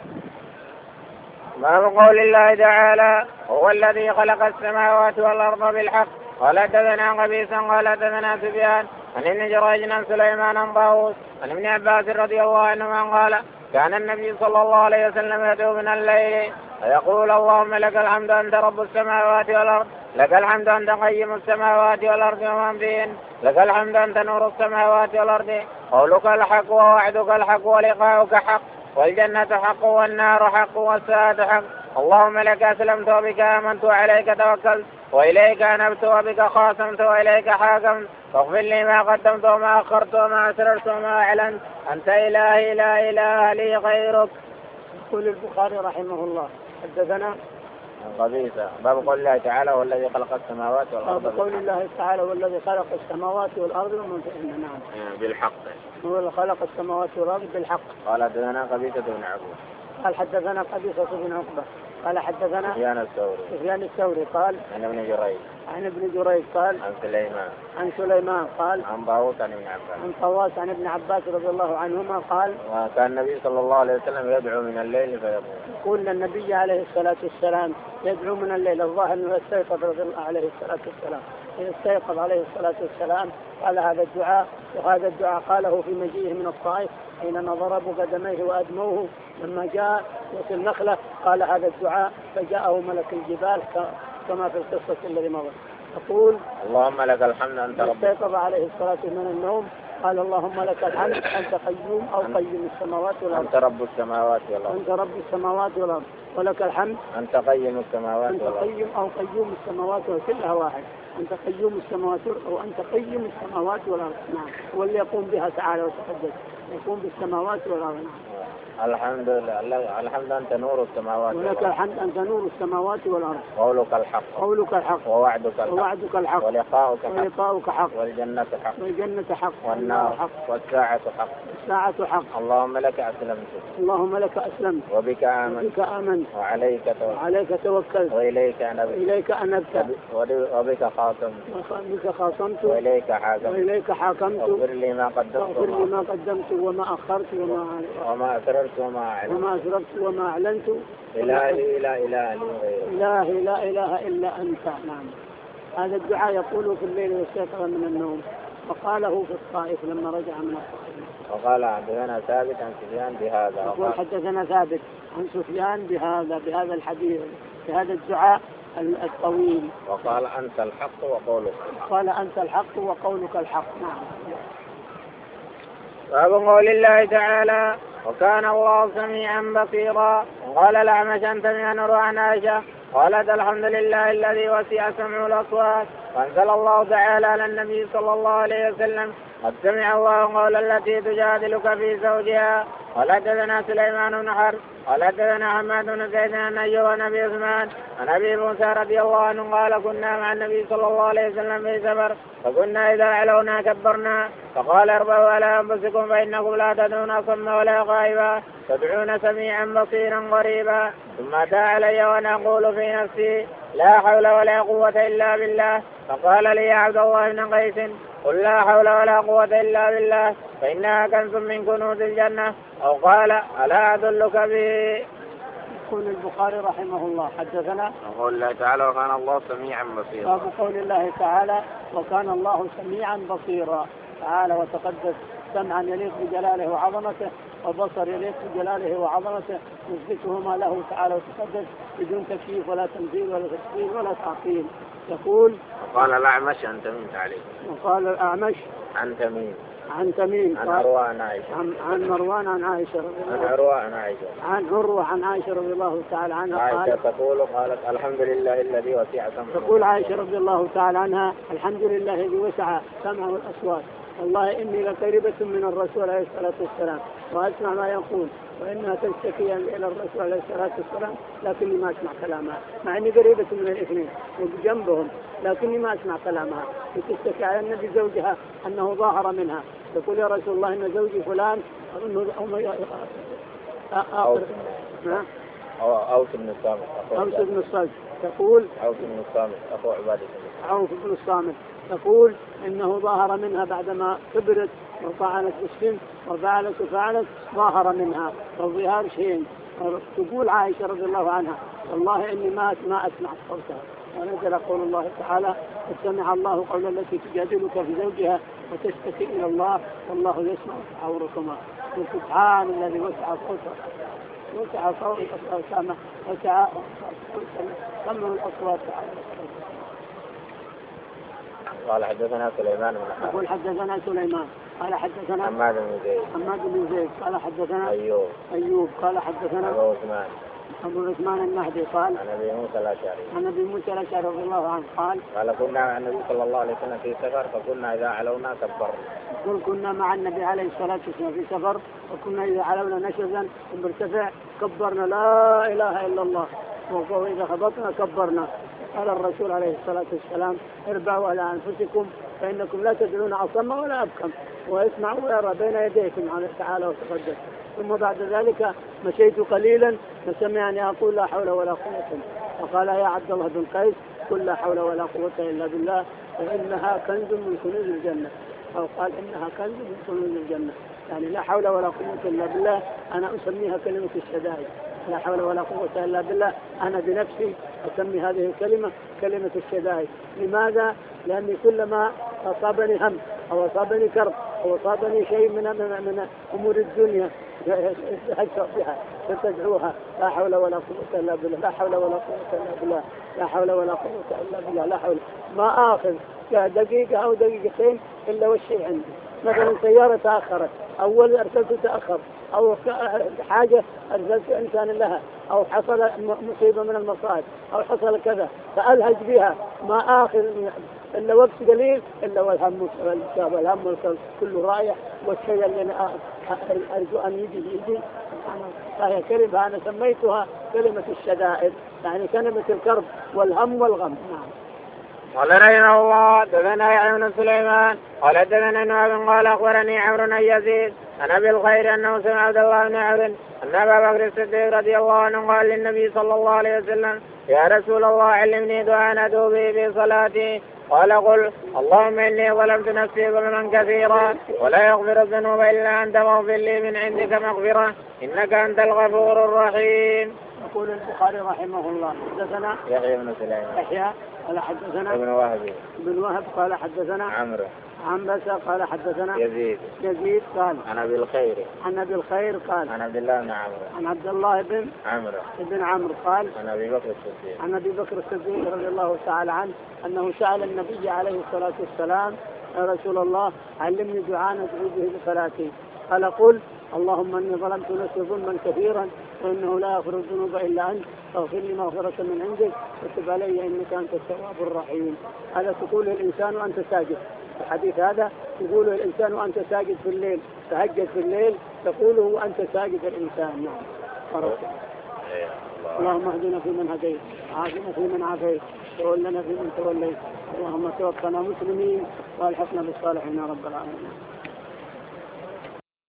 باب قول الله تعالى هو الذي خلق السماوات والأرض بالحق. قال حدثنا قبيس قال حدثنا سفيان عن ابن جريج عن سليمان عن طاووس عن ابن عباس رضي الله عنهما قال كان النبي صلى الله عليه وسلم يدعو من الليل فيقول اللهم لك الحمد أنت رب السماوات والأرض لك الحمد أنت قيم السماوات والأرض ومن فيهن لك الحمد أنت نور السماوات والأرض قولك الحق ووعدك الحق ولقاؤك حق والجنة حق والنار حق والساعة حق اللهم لك أسلمت وبك آمنت وعليك توكلت وإليك أنبت وبك خاصمت وإليك حاكمت فاغفر لي ما قدمت وما أخرت وما أسررت وما أعلنت أنت إلهي لا إله لي غيرك. يقول البخاري رحمه الله حدثنا قبيصة باب قول الله تعالى والذي خلق السماوات والأرض. باب قول الله تعالى والذي خلق السماوات والأرض ومن فيهن. نعم بالحق هو اللي خلق السماوات والأرض بالحق. قال حدثنا قبيصة بن عقبة قال حدثنا قبيصة بن عقبة قال حدثنا سفيان الثوري قال عن ابن جريج قال عن سليمان قال عن طاووس عن ابن عباس رضي الله عنهما قال وكان النبي صلى الله عليه وسلم يدعو من الليل فيقول. يقول النبي عليه الصلاة والسلام يدعو من الليل الظاهر انه يستيقظ رضي الله عليه الصلاة والسلام يستيقظ عليه الصلاة والسلام قال هذا الدعاء وهذا الدعاء قاله في مجيئه من الطائف حين ضربوا قدميه وأدموه لما جاء وفي النخلة قال هذا الدعاء فجاءه ملك الجبال كما في القصة الذي مضت. يقول اللهم لك الحمد أنت رب. استيقظ عليه الصلاة من النوم قال اللهم لك الحمد أنت قيوم أو قيم السماوات والأرض أنت رب السماوات والأرض أنت رب السماوات والأرض ولك الحمد أنت قيم السماوات والأرض أنت قيم أو قيوم السماوات والأرض كلها واحد أنت قيوم السماوات أو أنت قيم السماوات والأرض. نعم واللي يقوم بها تعالى وتقدس يقوم بالسماوات والأرض. الحمد لله، الحمد أنت نور السماوات ولك الحمد أنت نور السماوات والأرض. قولك الحق. قولك الحق. ووعدك الحق. ولقاؤك حق. والجنة حق. حق. والنار حق. والساعة حق. اللهم لك أسلمت. وبك آمنت. وعليك توكلت. وإليك أنبت. وبك خاصمت. وإليك حاكمت. واغفر لي ما قدمت وما أخرت وما أسررت وما أعلنت. إلهي لا إله إلا أنت. نعم. هذا الدعاء يقوله في الليل واستيقظ من النوم، وقاله في الطائف لما رجع من الطائف. وقال حدثنا ثابت عن سفيان بهذا. يقول حدثنا ثابت عن سفيان بهذا الحديث، بهذا الدعاء الطويل. وقال أنت الحق وقولك الحق. نعم. باب قول الله تعالى: وكان الله سميعا بصيرا. قال الأعمش: أنت من نور عن عائشة قالت: الحمد لله الذي وسع سمع الأصوات. وأنزل الله تعالى على النبي صلى الله عليه وسلم: قد سمع الله قول التي تجادلك في زوجها. قال حدثنا سليمان بن حرب قال حدثنا حماد بن زيد عن أيوب عن أبي عثمان عن أبي موسى رضي الله عنه قال: كنا مع النبي صلى الله عليه وسلم في سفر، فكنا إذا علونا كبرنا، فقال: اربعوا على أنفسكم فإنكم لا تدعون صم ولا غائبا، تدعون سميعا بصيرا قريبا. ثم أتى علي وأنا أقول في نفسي: لا حول ولا قوة إلا بالله. فقال لي: يا عبد الله بن قيس، قل: لا حول ولا قوة إلا بالله، فإنها كنز من كنوز الجنة. أو قال: ألا أدلك به. يقول البخاري رحمه الله: حدثنا قول الله تعالى: وكان الله سميعا بصيرا. باب قول الله تعالى: وكان الله سميعا بصيرا. تعالى وتقدس سمعا يليق بجلاله وعظمته، وبصر يليق بجلاله وعظمته، نثبتهما له تعالى وتقدس بدون تكييف ولا تمثيل ولا تشبيه ولا تعطيل. يقول: وقال الأعمش: أنت مين تعليق؟ وقال الأعمش: أنت مين؟ عن تميم عن عروة عن عائشة. عن مروان عن عائشة عن عروة عن عائشة رضي الله تعالى عنها. عائشة قالت: الحمد لله الذي وسع سمعه. تقول عائشة رضي الله تعالى عنها: الحمد لله الذي وسع سمعه الأصوات. والله إني لقريبة من الرسول عليه الصلاة والسلام وأسمع ما يقول، وإنها تشتكي إلى الرسول عليه الصلاة والسلام لكني ما أسمع كلامها، مع إني قريبة من الاثنين وجنبهم لكني ما أسمع كلامها. وتشتكي على النبي زوجها أنه ظاهر منها، تقول: يا رسول الله إن زوجي فلان أوس بن الصامت تقول عوف بن الصامت أخو عبادة عوف بن الصامت تقول إنه ظاهر منها بعدما كبرت وفعلت السن وفعلت ظاهر منها، والظهار شيء. تقول عائشة رضي الله عنها: والله إني ما أسمع صوتها. ونزل قول الله تعالى: قد سمع الله قول التي تجادلك في زوجها وتشتكي إلى الله والله يسمع تحاوركما. سبحان الذي وسع سمع الأصوات. قال حدثنا سليمان بن حرب. يقول حدثنا سليمان قال حدثنا حماد بن زيد قال حدثنا أيوب قال حدثنا أبو عثمان النهدي قال عن أبي موسى الأشعري رضي الله عنه قال: كنا مع النبي صلى الله عليه وسلم في سفر، فكنا إذا علونا كبرنا. كنا مع النبي عليه الصلاة والسلام في سفر، وكنا إذا علونا نشزا ومرتفع كبرنا لا إله إلا الله، وإذا هبطنا كبرنا. قال الرسول عليه الصلاة والسلام: اربعوا على أنفسكم فإنكم لا تدعون أصم ولا أبكم، واسمعوا ويرى بين يديكم تعالى وتقدس. ثم بعد ذلك مشيت قليلا فسمعني أقول: لا حول ولا قوة. فقال: يا عبد الله بن قيس، قل: لا حول ولا قوة إلا بالله، فإنها كنز من كنوز الجنة. أو قال: إنها كنز من كنوز الجنة، يعني لا حول ولا قوة إلا بالله أنا أسميها كلمة الشدائد. لا حول ولا قوة إلا بالله أنا بنفسي أسمي هذه الكلمة كلمة الشدائد. لماذا؟ لأني كلما أصابني هم أو أصابني كرب أو أصابني شيء من أمور الدنيا أشعر بها فتدعوها: لا حول ولا قوة إلا بالله، لا حول ولا قوة إلا بالله، لا حول ولا قوة إلا بالله، لا حول. ما آخذ دقيقة أو دقيقتين إلا والشيء عندي. مثلا سيارة تأخرت، أول أرسلت تأخر، أو حاجة أرسلت إنسان لها، أو حصل مصيبة من المصائب، أو حصل كذا، فألهج بها. ما آخر إلا وقت قليل إلا والهم والكاب والهم والكاب كله رايح، والشيء اللي أرجو أن يجي فهي كلمة أنا سميتها كلمة الشدائد، يعني كلمة الكرب والهم والغم. نعم. قال رحمه الله حدثنا يحيى بن سليمان قال حدثنا نواب قال اخبرني عمرو بن يزيد عن ابي الخير انه سمع عبد الله بن عمرو ان ابا بكر الصديق رضي الله عنه قال للنبي صلى الله عليه وسلم يا رسول الله علمني دعاء ادعو به في صلاتي قال قل اللهم اني ظلمت نفسي ظلما كثيرا ولا يغفر الذنوب الا انت فاغفر لي من عندك مغفرة انك انت الغفور الرحيم. يقول البخاري رحمه الله حدثنا يحيى بن سليمان يحيى قال حدثنا ابن وهب قال حدثنا عمرو عن بسا قال حدثنا يزيد قال عن ابي الخير قال عن عبد الله بن عمرو عن عبد الله بن عمرو قال عن ابي بكر الصديق رضي الله تعالى عنه انه سأل النبي عليه الصلاة والسلام يا رسول الله علمني دعاء ادعو به بصلاتي قال قل اللهم اني ظلمت نفسي ظلما كثيرا وانه لا يغفر الذنوب الا انت فاغفر لي مغفرة من عندك وتب علي انك انت التواب الرحيم. هذا تقوله الانسان وانت ساجد، الحديث هذا تقوله الانسان وانت ساجد في الليل، تهجد في الليل تقوله وانت ساجد الانسان. نعم. اللهم اهدنا فيمن هديت وعافنا فيمن عافيت وتولنا فيمن توليت اللهم توفنا مسلمين والحقنا بالصالحين يا رب العالمين.